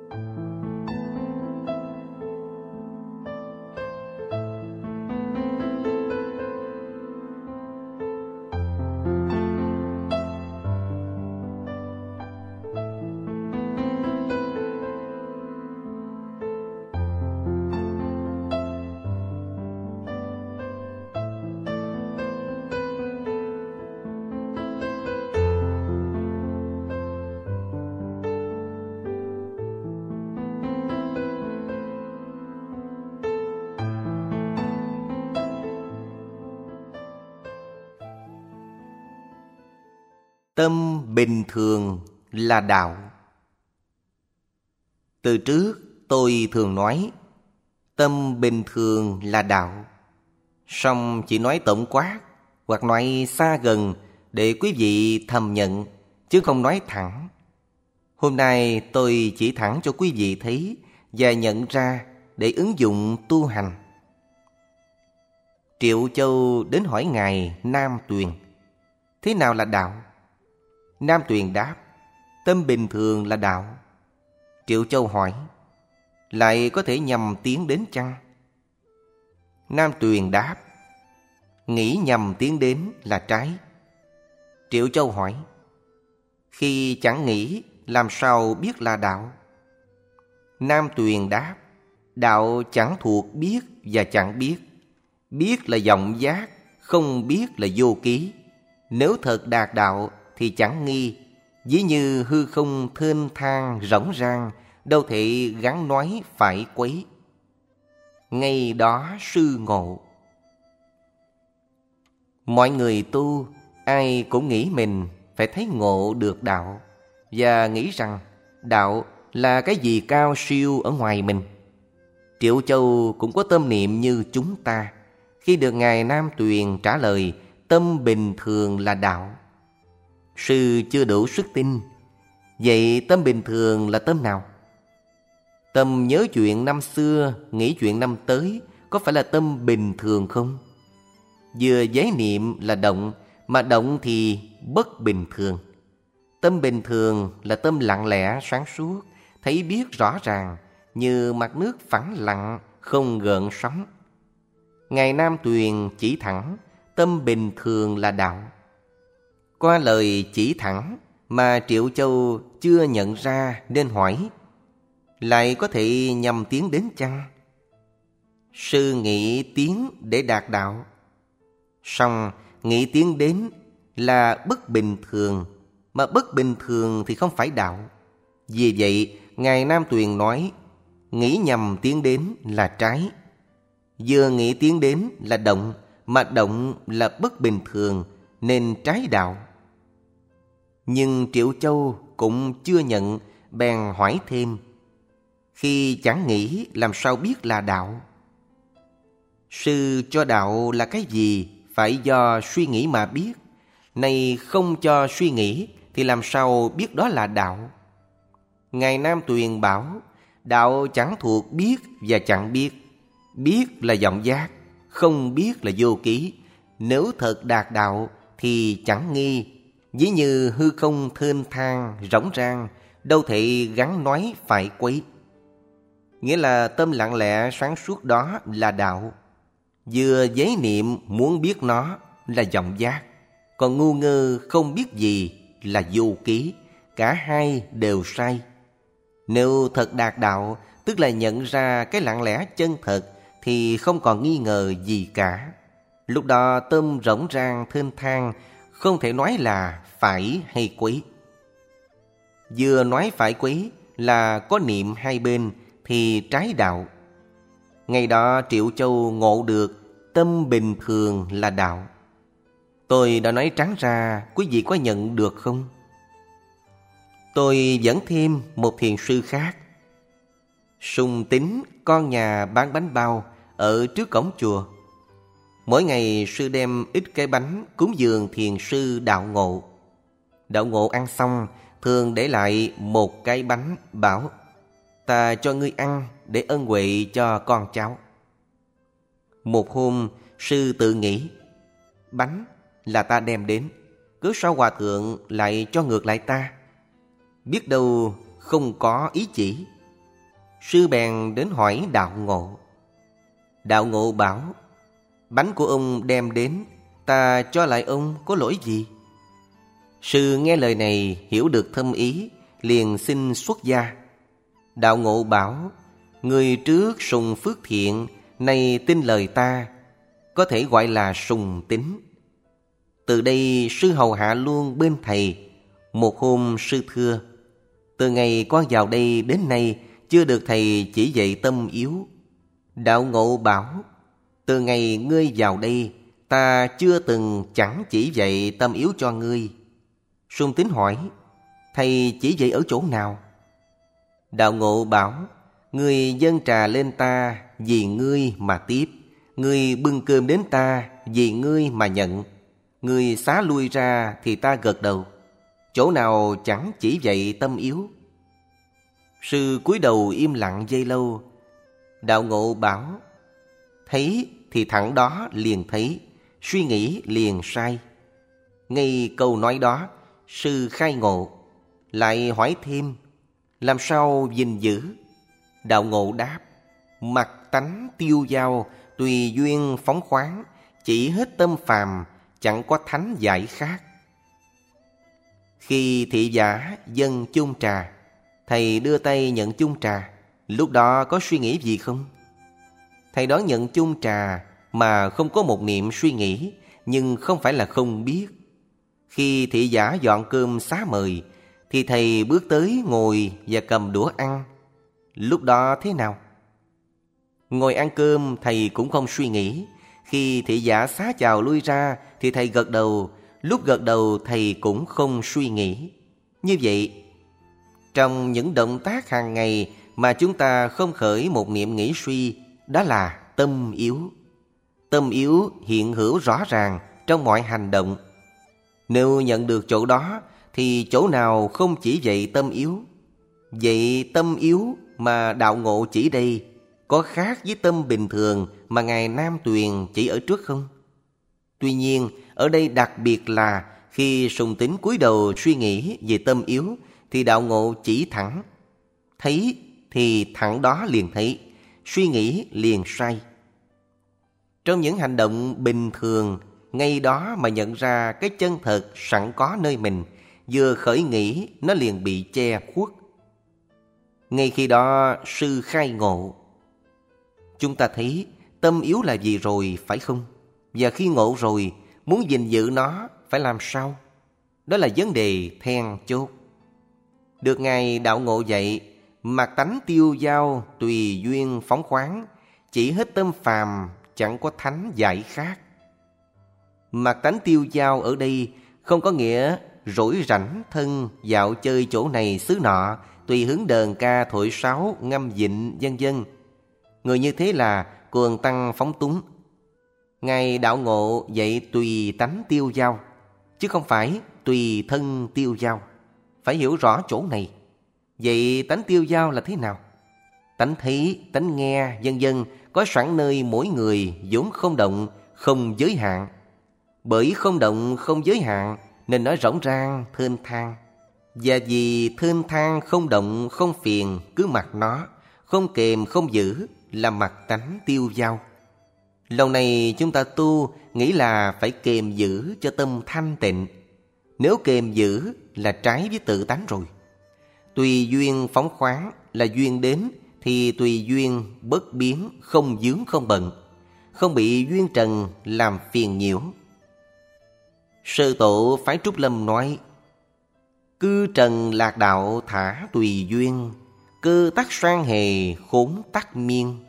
Tâm bình thường là đạo. Từ trước tôi thường nói tâm bình thường là đạo, song chỉ nói tổng quát hoặc nói xa gần để quý vị thầm nhận, chứ không nói thẳng. Hôm nay tôi chỉ thẳng cho quý vị thấy và nhận ra để ứng dụng tu hành. Triệu Châu đến hỏi Ngài Nam Tuyền, thế nào là đạo? Nam Tuyền đáp, tâm bình thường là đạo. Triệu Châu hỏi, lại có thể nhầm tiến đến chăng? Nam Tuyền đáp, nghĩ nhầm tiến đến là trái. Triệu Châu hỏi, khi chẳng nghĩ làm sao biết là đạo? Nam Tuyền đáp, đạo chẳng thuộc biết và chẳng biết. Biết là vọng giác, không biết là vô ký. Nếu thật đạt đạo thì chẳng nghi. Ví như hư không thênh thang rỗng rang, đâu thể gắn nói phải quấy. Ngay đó sư ngộ. Mọi người tu, ai cũng nghĩ mình phải thấy ngộ được đạo, và nghĩ rằng đạo là cái gì cao siêu ở ngoài mình. Triệu Châu cũng có tâm niệm như chúng ta. Khi được Ngài Nam Tuyền trả lời tâm bình thường là đạo, sư chưa đủ sức tin. Vậy tâm bình thường là tâm nào? Tâm nhớ chuyện năm xưa, nghĩ chuyện năm tới, có phải là tâm bình thường không? Vừa giấy niệm là động, mà động thì bất bình thường. Tâm bình thường là tâm lặng lẽ sáng suốt, thấy biết rõ ràng, như mặt nước phẳng lặng, không gợn sóng. Ngài Nam Tuyền chỉ thẳng, tâm bình thường là đạo. Qua lời chỉ thẳng mà Triệu Châu chưa nhận ra nên hỏi, lại có thể nhầm tiến đến chăng? Sư nghĩ tiến để đạt đạo, song nghĩ tiến đến là bất bình thường, mà bất bình thường thì không phải đạo. Vì vậy Ngài Nam Tuyền nói, nghĩ nhầm tiến đến là trái. Vừa nghĩ tiến đến là động, mà động là bất bình thường, nên trái đạo. Nhưng Triệu Châu cũng chưa nhận, bèn hỏi thêm, khi chẳng nghĩ làm sao biết là đạo? Sư cho đạo là cái gì phải do suy nghĩ mà biết. Nay không cho suy nghĩ thì làm sao biết đó là đạo? Ngài Nam Tuyền bảo, đạo chẳng thuộc biết và chẳng biết. Biết là vọng giác, không biết là vô ký. Nếu thật đạt đạo thì chẳng nghi. Ví như hư không thênh thang rỗng rang, đâu thể gắn nói phải quấy. Nghĩa là tâm lặng lẽ sáng suốt đó là đạo. Vừa giấy niệm muốn biết nó là vọng giác, còn ngu ngơ không biết gì là vô ký. Cả hai đều sai. Nếu thật đạt đạo, tức là nhận ra cái lặng lẽ chân thật, thì không còn nghi ngờ gì cả. Lúc đó tâm rỗng rang thênh thang, không thể nói là phải hay quấy. Vừa nói phải quấy là có niệm hai bên thì trái đạo. Ngày đó Triệu Châu ngộ được tâm bình thường là đạo. Tôi đã nói trắng ra, quý vị có nhận được không? Tôi dẫn thêm một thiền sư khác. Sùng Tính, con nhà bán bánh bao ở trước cổng chùa. Mỗi ngày sư đem ít cái bánh cúng dường thiền sư Đạo Ngộ. Đạo Ngộ ăn xong thường để lại một cái bánh, bảo, ta cho ngươi ăn để ân huệ cho con cháu. Một hôm sư tự nghĩ, bánh là ta đem đến, cứ sao hòa thượng lại cho ngược lại ta? Biết đâu không có ý chỉ. Sư bèn đến hỏi Đạo Ngộ. Đạo Ngộ bảo: bánh của ông đem đến, ta cho lại ông có lỗi gì? Sư nghe lời này hiểu được thâm ý, liền xin xuất gia. Đạo Ngộ bảo: người trước sùng phước thiện, nay tin lời ta, có thể gọi là sùng tín. Từ đây sư hầu hạ luôn bên thầy. Một hôm sư thưa: từ ngày con vào đây đến nay, chưa được thầy chỉ dạy tâm yếu. Đạo Ngộ bảo: từ ngày ngươi vào đây, ta chưa từng chẳng chỉ dạy tâm yếu cho ngươi. Sùng Tín hỏi: thầy chỉ dạy ở chỗ nào? Đạo Ngộ bảo: ngươi dâng trà lên ta, vì ngươi mà tiếp. Ngươi bưng cơm đến ta, vì ngươi mà nhận. Ngươi xá lui ra thì ta gật đầu. Chỗ nào chẳng chỉ dạy tâm yếu? Sư cúi đầu im lặng giây lâu. Đạo Ngộ bảo: thấy thì thẳng đó liền thấy, suy nghĩ liền sai. Ngay câu nói đó, sư khai ngộ. Lại hỏi thêm: làm sao gìn giữ? Đạo Ngộ đáp: mặc tánh tiêu dao, tùy duyên phóng khoáng, chỉ hết tâm phàm, chẳng có thánh giải khác. Khi thị giả dâng chung trà, thầy đưa tay nhận chung trà, lúc đó có suy nghĩ gì không? Thầy đón nhận chung trà mà không có một niệm suy nghĩ, nhưng không phải là không biết. Khi thị giả dọn cơm xá mời, thì thầy bước tới ngồi và cầm đũa ăn. Lúc đó thế nào? Ngồi ăn cơm thầy cũng không suy nghĩ. Khi thị giả xá chào lui ra thì thầy gật đầu. Lúc gật đầu thầy cũng không suy nghĩ. Như vậy, trong những động tác hàng ngày mà chúng ta không khởi một niệm nghĩ suy, đó là tâm yếu. Tâm yếu hiện hữu rõ ràng trong mọi hành động. Nếu nhận được chỗ đó thì chỗ nào không chỉ dạy tâm yếu? Vậy tâm yếu mà Đạo Ngộ chỉ đây có khác với tâm bình thường mà Ngài Nam Tuyền chỉ ở trước không? Tuy nhiên, ở đây đặc biệt là khi Sùng Tín cúi đầu suy nghĩ về tâm yếu thì Đạo Ngộ chỉ thẳng. Thấy thì thẳng đó liền thấy, suy nghĩ liền sai. Trong những hành động bình thường, ngay đó mà nhận ra cái chân thật sẵn có nơi mình, vừa khởi nghĩ nó liền bị che khuất. Ngay khi đó sư khai ngộ. Chúng ta thấy tâm yếu là gì rồi, phải không? Và khi ngộ rồi, muốn gìn giữ nó phải làm sao? Đó là vấn đề then chốt. Được Ngài Đạo Ngộ dạy, mặc tánh tiêu dao, tùy duyên phóng khoáng, chỉ hết tâm phàm, chẳng có thánh giải khác. Mặc tánh tiêu dao ở đây không có nghĩa rỗi rảnh thân dạo chơi chỗ này xứ nọ, tùy hứng đờn ca thổi sáo ngâm vịnh vân vân. Người như thế là cuồng tăng phóng túng. Ngài Đạo Ngộ dạy tùy tánh tiêu dao, chứ không phải tùy thân tiêu dao. Phải hiểu rõ chỗ này. Vậy tánh tiêu dao là thế nào? Tánh thấy, tánh nghe, vân vân có sẵn nơi mỗi người, vốn không động, không giới hạn. Bởi không động, không giới hạn nên nói rỗng rang, thênh thang. Và vì thênh thang, không động, không phiền, cứ mặc nó, không kềm, không giữ, là mặc tánh tiêu dao. Lâu này chúng ta tu nghĩ là phải kềm giữ cho tâm thanh tịnh. Nếu kềm giữ là trái với tự tánh rồi. Tùy duyên phóng khoáng là duyên đến thì tùy duyên bất biến, không vướng không bận, không bị duyên trần làm phiền nhiễu. Sư tổ Phái Trúc Lâm nói: cư trần lạc đạo thả tùy duyên, cơ tắc sang hề khốn tắc miên.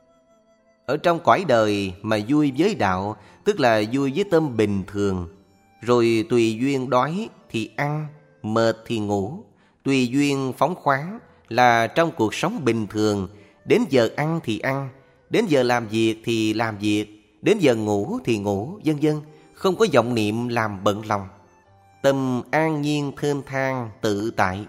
Ở trong cõi đời mà vui với đạo, tức là vui với tâm bình thường. Rồi tùy duyên đói thì ăn, mệt thì ngủ. Tùy duyên phóng khoáng là trong cuộc sống bình thường, đến giờ ăn thì ăn, đến giờ làm việc thì làm việc, đến giờ ngủ thì ngủ, vân vân, không có vọng niệm làm bận lòng. Tâm an nhiên thênh thang tự tại.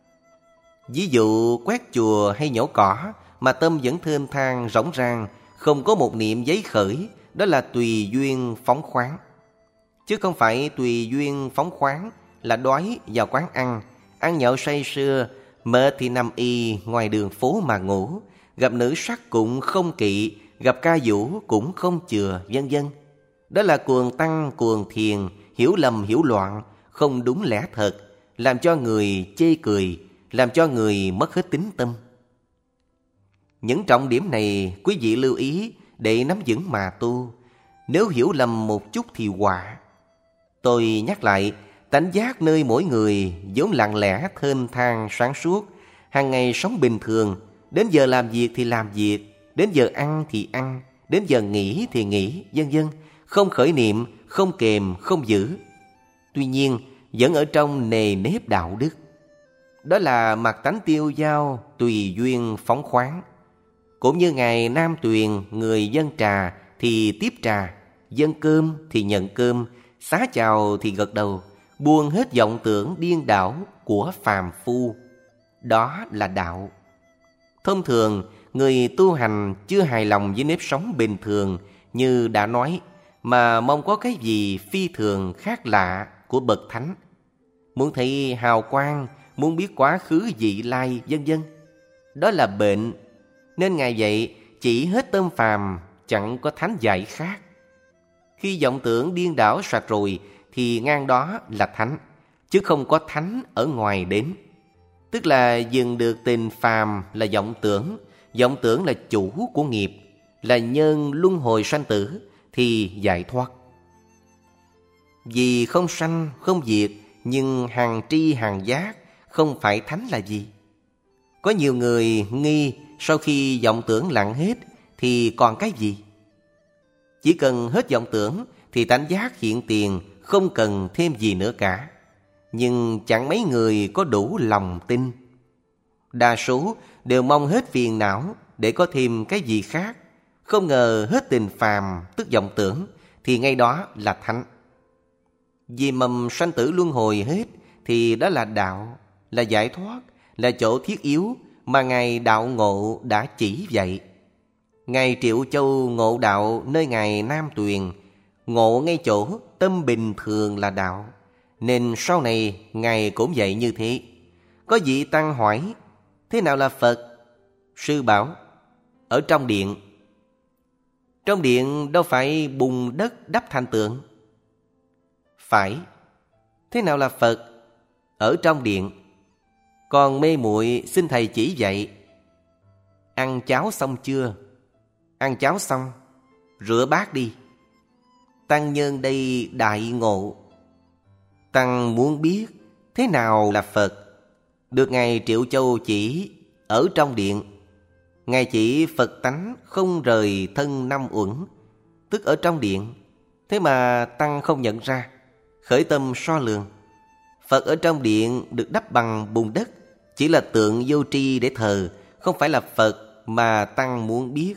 Ví dụ quét chùa hay nhổ cỏ mà tâm vẫn thênh thang rỗng rang, không có một niệm giấy khởi, đó là tùy duyên phóng khoáng. Chứ không phải tùy duyên phóng khoáng là đói vào quán ăn, ăn nhậu say sưa Mệt thì nằm y ngoài đường phố mà ngủ, gặp nữ sắc cũng không kỵ, gặp ca vũ cũng không chừa, vân vân. Đó là cuồng tăng cuồng thiền, hiểu lầm hiểu loạn, không đúng lẽ thật, làm cho người chê cười, làm cho người mất hết tín tâm. Những trọng điểm này quý vị lưu ý để nắm vững mà tu. Nếu hiểu lầm một chút thì họa. Tôi nhắc lại, tánh giác nơi mỗi người vốn lặng lẽ thênh thang sáng suốt, hàng ngày sống bình thường, đến giờ làm việc thì làm việc, đến giờ ăn thì ăn, đến giờ nghỉ thì nghỉ, vân vân, không khởi niệm, không kềm, không giữ. Tuy nhiên, vẫn ở trong nề nếp đạo đức. Đó là mặt tánh tiêu dao, tùy duyên phóng khoáng. Cũng như Ngài Nam Tuyền, người dâng trà thì tiếp trà, dâng cơm thì nhận cơm, xá chào thì gật đầu, buông hết vọng tưởng điên đảo của phàm phu. Đó là đạo. Thông thường, người tu hành chưa hài lòng với nếp sống bình thường như đã nói, mà mong có cái gì phi thường khác lạ của bậc thánh. Muốn thấy hào quang, muốn biết quá khứ vị lai, vân vân. Đó là bệnh. Nên Ngài dạy chỉ hết tâm phàm, chẳng có thánh dạy khác. Khi vọng tưởng điên đảo sạch rồi thì ngang đó là thánh, chứ không có thánh ở ngoài đến. Tức là dừng được tình phàm là vọng tưởng là chủ của nghiệp, là nhân luân hồi sanh tử thì giải thoát. Vì không sanh không diệt, nhưng hàng tri hàng giác, không phải thánh là gì? Có nhiều người nghi sau khi vọng tưởng lặng hết thì còn cái gì? Chỉ cần hết vọng tưởng thì tánh giác hiện tiền, không cần thêm gì nữa cả. Nhưng chẳng mấy người có đủ lòng tin. Đa số đều mong hết phiền não để có thêm cái gì khác. Không ngờ hết tình phàm tức vọng tưởng thì ngay đó là thánh. Vì mầm sanh tử luân hồi hết thì đó là đạo, là giải thoát, là chỗ thiết yếu mà Ngài Đạo Ngộ đã chỉ dạy. Ngài Triệu Châu ngộ đạo nơi Ngài Nam Tuyền, ngộ ngay chỗ tâm bình thường là đạo, nên sau này Ngài cũng dạy như thế. Có vị tăng hỏi, thế nào là Phật? Sư bảo, ở trong điện. Trong điện đâu phải bùn đất đắp thành tượng. Phải. Thế nào là Phật? Ở trong điện. Còn mê muội xin thầy chỉ dạy. Ăn cháo xong chưa? Ăn cháo xong, rửa bát đi. Tăng nhân đây đại ngộ. Tăng muốn biết thế nào là Phật. Được Ngài Triệu Châu chỉ ở trong điện. Ngài chỉ Phật tánh không rời thân năm uẩn, tức ở trong điện. Thế mà Tăng không nhận ra, khởi tâm so lường. Phật ở trong điện được đắp bằng bùn đất, chỉ là tượng vô tri để thờ, không phải là Phật mà Tăng muốn biết.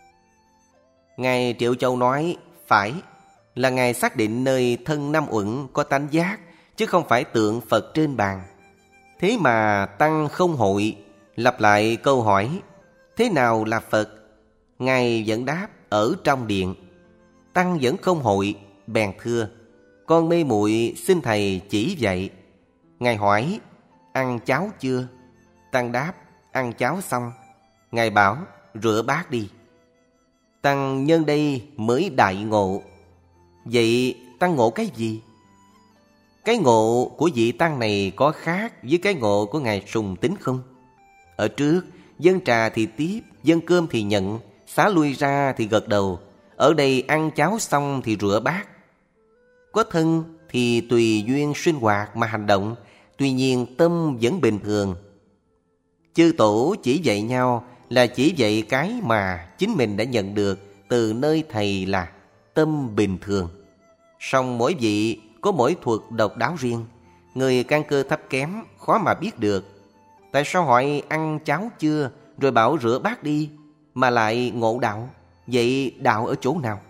Ngài Triệu Châu nói, phải, là Ngài xác định nơi thân năm uẩn có tánh giác, chứ không phải tượng Phật trên bàn. Thế mà Tăng không hội, lặp lại câu hỏi, thế nào là Phật? Ngài vẫn đáp, ở trong điện. Tăng vẫn không hội, bèn thưa, con mê muội xin thầy chỉ dạy. Ngài hỏi, ăn cháo chưa? Tăng đáp, ăn cháo xong. Ngài bảo, rửa bát đi. Tăng nhân đây mới đại ngộ. Vậy Tăng ngộ cái gì? Cái ngộ của vị Tăng này có khác với cái ngộ của Ngài Sùng Tín không? Ở trước, dâng trà thì tiếp, dâng cơm thì nhận, xá lui ra thì gật đầu. Ở đây ăn cháo xong thì rửa bát. Có thân thì tùy duyên sinh hoạt mà hành động, tuy nhiên tâm vẫn bình thường. Chư tổ chỉ dạy nhau là chỉ dạy cái mà chính mình đã nhận được từ nơi thầy là tâm bình thường. Song mỗi vị có mỗi thuật độc đáo riêng, người căn cơ thấp kém khó mà biết được. Tại sao hỏi ăn cháo chưa rồi bảo rửa bát đi mà lại ngộ đạo? Vậy đạo ở chỗ nào?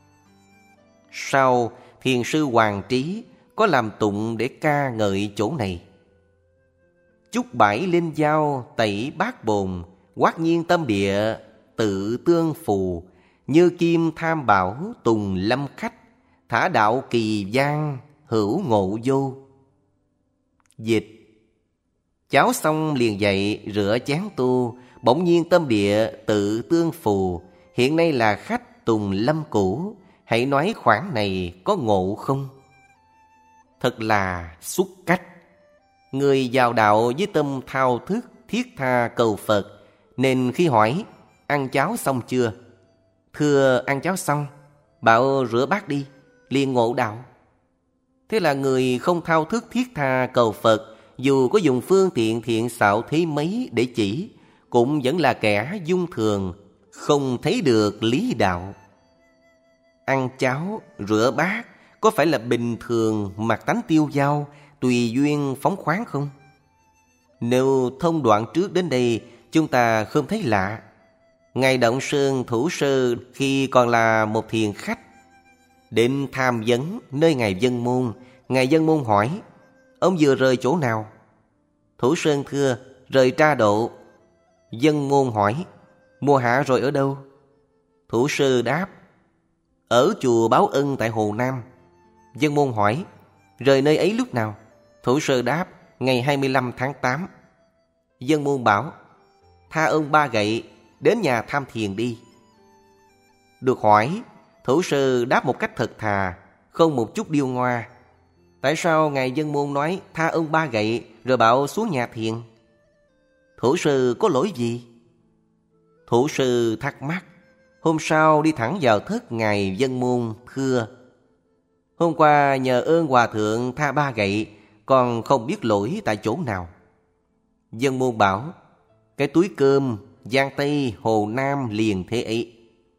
Sau Thiền sư Hoàng Trí có làm tụng để ca ngợi chỗ này. Chúc bãi linh giao tẩy bát bồn, quát nhiên tâm địa tự tương phù, như kim tham bảo tùng lâm khách, thả đạo kỳ giang hữu ngộ vô. Dịch: Cháo xong liền dậy rửa chén tu, bỗng nhiên tâm địa tự tương phù. Hiện nay là khách Tùng Lâm cũ, hãy nói khoản này có ngộ không? Thật là xuất cách. Người vào đạo với tâm thao thức, thiết tha cầu Phật, nên khi hỏi ăn cháo xong chưa, thưa ăn cháo xong, bảo rửa bát đi, liền ngộ đạo. Thế là người không thao thức thiết tha cầu Phật, dù có dùng phương tiện thiện xảo thế mấy để chỉ, cũng vẫn là kẻ dung thường, không thấy được lý đạo. Ăn cháo, rửa bát có phải là bình thường mặc tánh tiêu dao, tùy duyên phóng khoáng không? Nếu thông đoạn trước đến đây, chúng ta không thấy lạ. Ngài Động Sơn Thủ Sơ khi còn là một thiền khách, đến tham vấn nơi Ngài Dân Môn. Ngài Dân Môn hỏi: ông vừa rời chỗ nào? Thủ Sơn thưa: rời Tra Độ. Dân Môn hỏi: mùa hạ rồi ở đâu? Thủ Sơ đáp: ở chùa Báo Ân tại Hồ Nam. Dân Môn hỏi: rời nơi ấy lúc nào? Thủ Sơ đáp: ngày 25 tháng 8. Dân Môn bảo: tha ơn 3 gậy, đến nhà tham thiền đi. Được hỏi, Thủ Sơ đáp một cách thật thà, không một chút điêu ngoa: tại sao Ngài Dân Môn nói tha ơn 3 gậy rồi bảo xuống nhà thiền? Thủ Sơ có lỗi gì? Thủ Sơ thắc mắc. Hôm sau đi thẳng vào thất Ngài Dân Môn thưa: hôm qua nhờ ơn Hòa Thượng tha 3 gậy, còn không biết lỗi tại chỗ nào. Dân Môn bảo: cái túi cơm Giang Tây Hồ Nam liền thế ấy.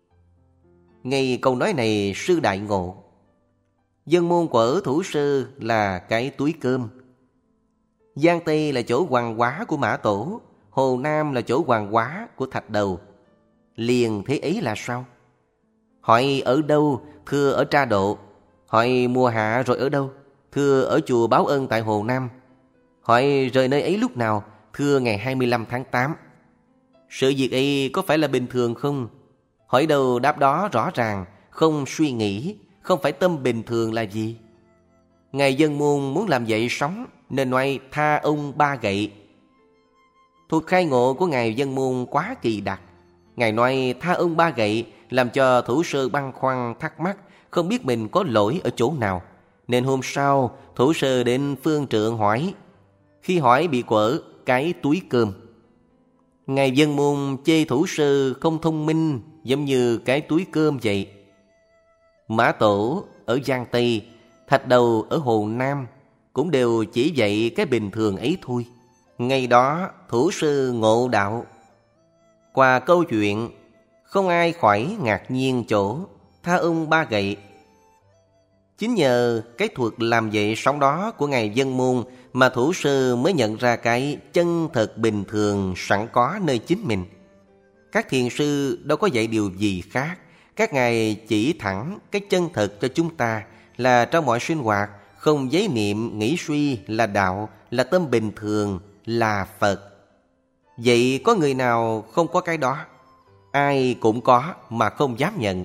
Ngay câu nói này sư đại ngộ. Dân Môn của ở Thủ Sơ là cái túi cơm. Giang Tây là chỗ hoàng hóa của Mã Tổ, Hồ Nam là chỗ hoàng hóa của Thạch Đầu. Liền thế ấy là sao? Hỏi ở đâu? Thưa ở Tra Độ. Hỏi mùa hạ rồi ở đâu? Thưa ở chùa Báo Ân tại Hồ Nam. Hỏi rời nơi ấy lúc nào? Thưa ngày 25 tháng 8. Sự việc ấy có phải là bình thường không? Hỏi đâu đáp đó rõ ràng, không suy nghĩ, không phải tâm bình thường là gì? Ngài Dân Môn muốn làm vậy sống, nên nói tha ông 3 gậy. Thuật khai ngộ của Ngài Dân Môn quá kỳ đặc. Ngài nói tha ông 3 gậy làm cho Thủ Sơ băn khoăn thắc mắc, không biết mình có lỗi ở chỗ nào. Nên hôm sau Thủ Sơ đến phương trượng hỏi. Khi hỏi bị quở cái túi cơm. Ngài Dân Môn chê Thủ Sơ không thông minh, giống như cái túi cơm vậy. Mã Tổ ở Giang Tây, Thạch Đầu ở Hồ Nam cũng đều chỉ dạy cái bình thường ấy thôi. Ngày đó Thủ Sơ ngộ đạo. Qua câu chuyện, không ai khỏi ngạc nhiên chỗ tha ơn 3 gậy. Chính nhờ cái thuật làm vậy sống đó của Ngài Dân Môn mà Thủ Sơ mới nhận ra cái chân thật bình thường sẵn có nơi chính mình. Các thiền sư đâu có dạy điều gì khác. Các ngài chỉ thẳng cái chân thật cho chúng ta là trong mọi sinh hoạt, không giấy niệm nghĩ suy là đạo, là tâm bình thường, là Phật. Vậy có người nào không có cái đó? Ai cũng có mà không dám nhận.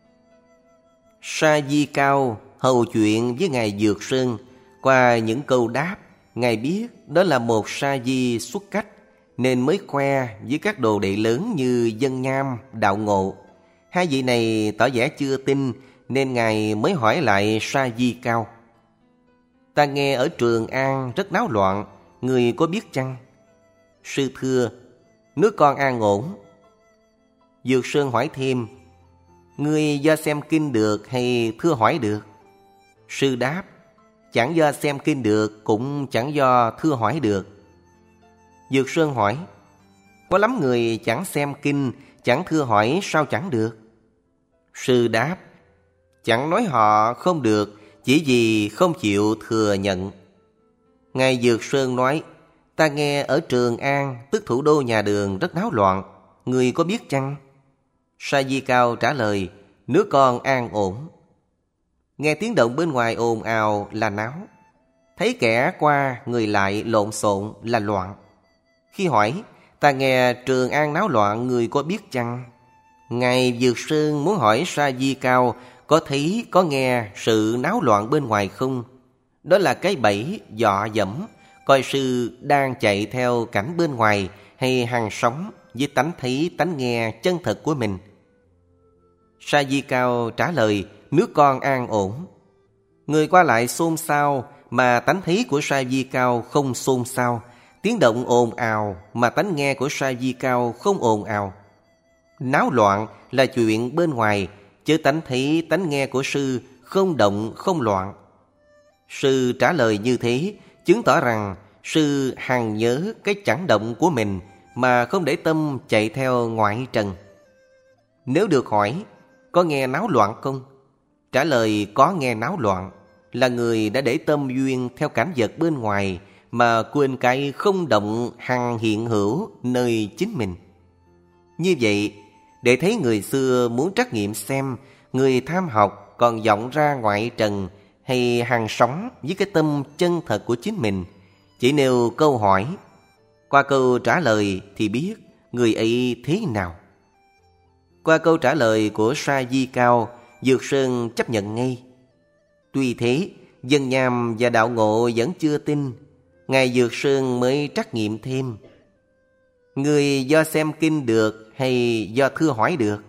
Sa Di Cao hầu chuyện với Ngài Dược Sơn. Qua những câu đáp, Ngài biết đó là một sa di xuất cách, nên mới khoe với các đồ đệ lớn như Dân Nham, Đạo Ngộ. Hai vị này tỏ vẻ chưa tin, nên Ngài mới hỏi lại Sa Di Cao. Ta nghe ở Trường An rất náo loạn, người có biết chăng? Sư thưa, nước con an ổn. Dược Sơn hỏi thêm, ngươi do xem kinh được hay thưa hỏi được? Sư đáp, chẳng do xem kinh được, cũng chẳng do thưa hỏi được. Dược Sơn hỏi, có lắm người chẳng xem kinh, chẳng thưa hỏi sao chẳng được? Sư đáp, chẳng nói họ không được, chỉ vì không chịu thừa nhận. Ngài Dược Sơn nói, ta nghe ở Trường An, tức thủ đô nhà Đường rất náo loạn, người có biết chăng? Sa Di Cao trả lời, nước con an ổn. Nghe tiếng động bên ngoài ồn ào là náo, thấy kẻ qua người lại lộn xộn là loạn. Khi hỏi, ta nghe Trường An náo loạn, người có biết chăng? Ngài Dược Sơn muốn hỏi Sa Di Cao có thấy có nghe sự náo loạn bên ngoài không? Đó là cái bẫy dọa dẫm, coi sư đang chạy theo cảnh bên ngoài hay hằng sống với tánh thấy tánh nghe chân thật của mình? Sa Di Cao trả lời: nước con an ổn. Người qua lại xôn xao mà tánh thấy của Sa Di Cao không xôn xao, tiếng động ồn ào mà tánh nghe của Sa Di Cao không ồn ào. Náo loạn là chuyện bên ngoài, chứ tánh thấy tánh nghe của sư không động không loạn. Sư trả lời như thế chứng tỏ rằng sư hằng nhớ cái chẳng động của mình mà không để tâm chạy theo ngoại trần. Nếu được hỏi có nghe náo loạn không? Trả lời có nghe náo loạn là người đã để tâm duyên theo cảnh vật bên ngoài mà quên cái không động hằng hiện hữu nơi chính mình. Như vậy, để thấy người xưa muốn trắc nghiệm xem người tham học còn vọng ra ngoại trần hay hằng sống với cái tâm chân thật của chính mình, chỉ nêu câu hỏi, qua câu trả lời thì biết người ấy thế nào. Qua câu trả lời của Sa Di Cao, Dược Sơn chấp nhận ngay. Tuy thế, Dân Nham và Đạo Ngộ vẫn chưa tin, Ngài Dược Sơn mới trắc nghiệm thêm. Người do xem kinh được hay do thưa hỏi được?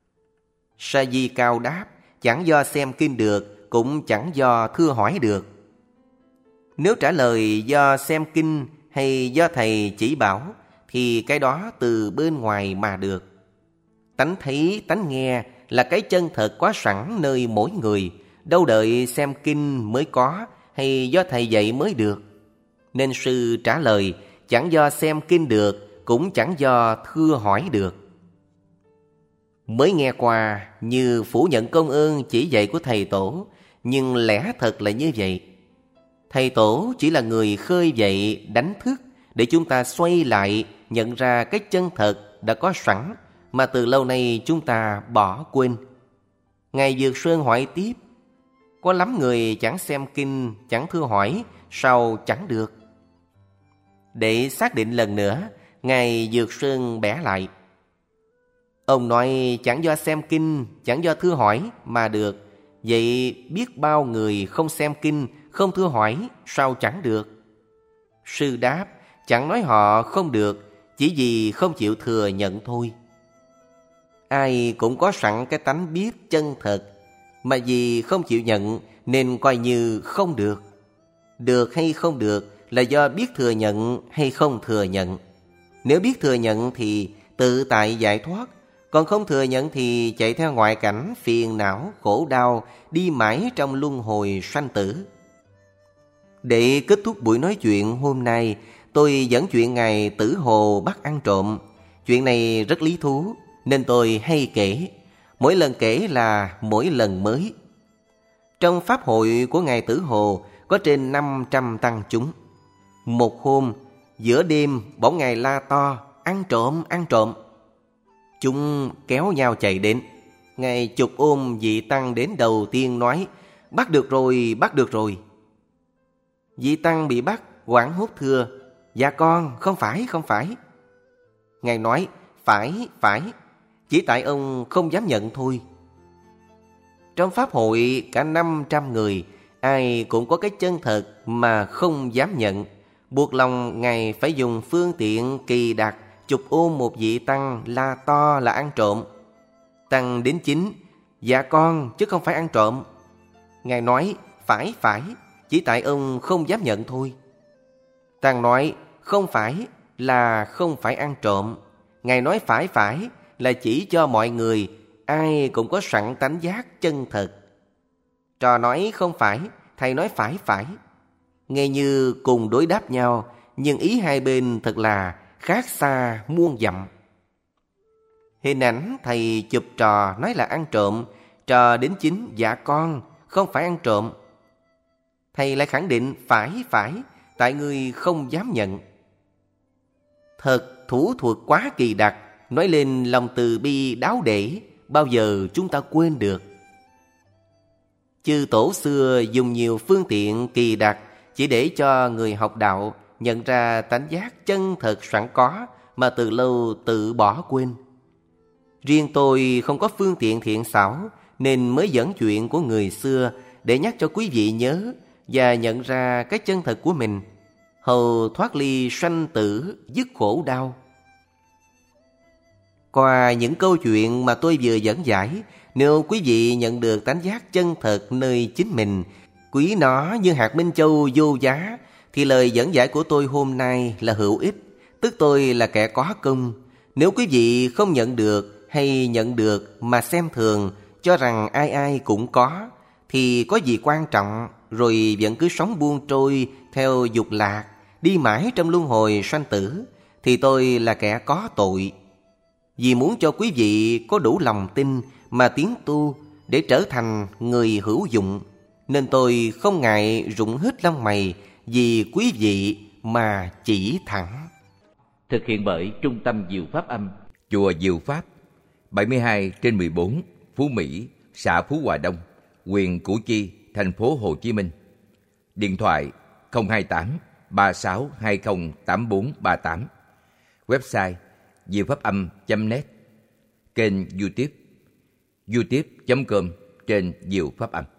Sa Di Cao đáp: chẳng do xem kinh được, cũng chẳng do thưa hỏi được. Nếu trả lời do xem kinh hay do thầy chỉ bảo, thì cái đó từ bên ngoài mà được. Tánh thấy tánh nghe là cái chân thật có sẵn nơi mỗi người, đâu đợi xem kinh mới có hay do thầy dạy mới được. Nên sư trả lời chẳng do xem kinh được, cũng chẳng do thưa hỏi được. Mới nghe qua như phủ nhận công ơn chỉ dạy của thầy tổ, nhưng lẽ thật là như vậy. Thầy tổ chỉ là người khơi dậy đánh thức để chúng ta xoay lại nhận ra cái chân thật đã có sẵn mà từ lâu nay chúng ta bỏ quên. Ngài Dược Sơn hỏi tiếp: có lắm người chẳng xem kinh, chẳng thưa hỏi, sao chẳng được? Để xác định lần nữa, Ngài Dược Sơn bẻ lại: ông nói chẳng do xem kinh, chẳng do thưa hỏi mà được, vậy biết bao người không xem kinh, không thưa hỏi, sao chẳng được? Sư đáp: chẳng nói họ không được, chỉ vì không chịu thừa nhận thôi. Ai cũng có sẵn cái tánh biết chân thật, mà vì không chịu nhận nên coi như không được. Được hay không được là do biết thừa nhận hay không thừa nhận. Nếu biết thừa nhận thì tự tại giải thoát, còn không thừa nhận thì chạy theo ngoại cảnh, phiền não, khổ đau, đi mãi trong luân hồi sanh tử. Để kết thúc buổi nói chuyện hôm nay, tôi dẫn chuyện Ngài Tử Hồ bắt ăn trộm. Chuyện này rất lý thú nên tôi hay kể. Mỗi lần kể là mỗi lần mới. Trong pháp hội của Ngài Tử Hồ có trên 500 tăng chúng. Một hôm, giữa đêm bỗng Ngài la to: ăn trộm, ăn trộm. Chúng kéo nhau chạy đến. Ngài chụp ôm vị tăng đến đầu tiên nói: bắt được rồi, bắt được rồi. Vị tăng bị bắt hoảng hốt thưa: dạ con, không phải, không phải. Ngài nói: phải, phải, chỉ tại ông không dám nhận thôi. Trong pháp hội cả 500 người, ai cũng có cái chân thật mà không dám nhận, buộc lòng Ngài phải dùng phương tiện kỳ đặc chụp ôm một vị tăng la to là ăn trộm. Tăng đến chính: dạ con, chứ không phải ăn trộm. Ngài nói: phải, phải, chỉ tại ông không dám nhận thôi. Tăng nói: không phải là không phải ăn trộm. Ngài nói phải, phải là chỉ cho mọi người ai cũng có sẵn tánh giác chân thật. Trò nói không phải, thầy nói phải, phải. Nghe như cùng đối đáp nhau, nhưng ý hai bên thật là khác xa muôn dặm. Hình ảnh thầy chụp trò nói là ăn trộm, trò đến chính: dạ con, không phải ăn trộm. Thầy lại khẳng định phải, phải, tại người không dám nhận. Thật thủ thuật quá kỳ đặc, nói lên lòng từ bi đáo để, bao giờ chúng ta quên được. Chư tổ xưa dùng nhiều phương tiện kỳ đặc chỉ để cho người học đạo nhận ra tánh giác chân thật sẵn có mà từ lâu tự bỏ quên. Riêng tôi không có phương tiện thiện xảo nên mới dẫn chuyện của người xưa để nhắc cho quý vị nhớ và nhận ra cái chân thật của mình. hầu thoát ly sanh tử, dứt khổ đau. Qua những câu chuyện mà tôi vừa dẫn giải, nếu quý vị nhận được tánh giác chân thật nơi chính mình, quý nó như hạt minh châu vô giá, thì lời dẫn giải của tôi hôm nay là hữu ích, tức tôi là kẻ có công. Nếu quý vị không nhận được hay nhận được mà xem thường, cho rằng ai ai cũng có, thì có gì quan trọng, rồi vẫn cứ sống buông trôi theo dục lạc, đi mãi trong luân hồi sanh tử, thì tôi là kẻ có tội. Vì muốn cho quý vị có đủ lòng tin mà tiến tu để trở thành người hữu dụng, nên tôi không ngại rụng hết lông mày vì quý vị mà chỉ thẳng. Thực hiện bởi Trung tâm Diệu Pháp Âm, Chùa Diệu Pháp, 72/14, Phú Mỹ, xã Phú Hòa Đông, huyện Củ Chi, thành phố Hồ Chí Minh. Điện thoại 028 3620 8438. Website diệu pháp âm.net. Kênh YouTube youtube.com/Diệu Pháp Âm.